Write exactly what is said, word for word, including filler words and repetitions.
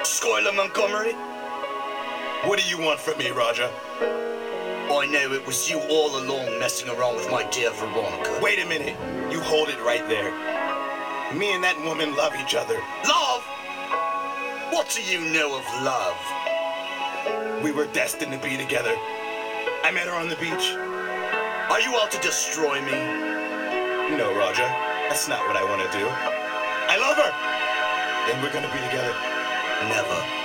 Skylar Montgomery? What do you want from me, Raja? I know it was you all along messing around with my dear Veronica. Wait a minute. You hold it right there. Me and that woman love each other. Love? What do you know of love? We were destined to be together. I met her on the beach. Are you out to destroy me? No, Raja. That's not what I want to do. I love her. And we're gonna be together. Never.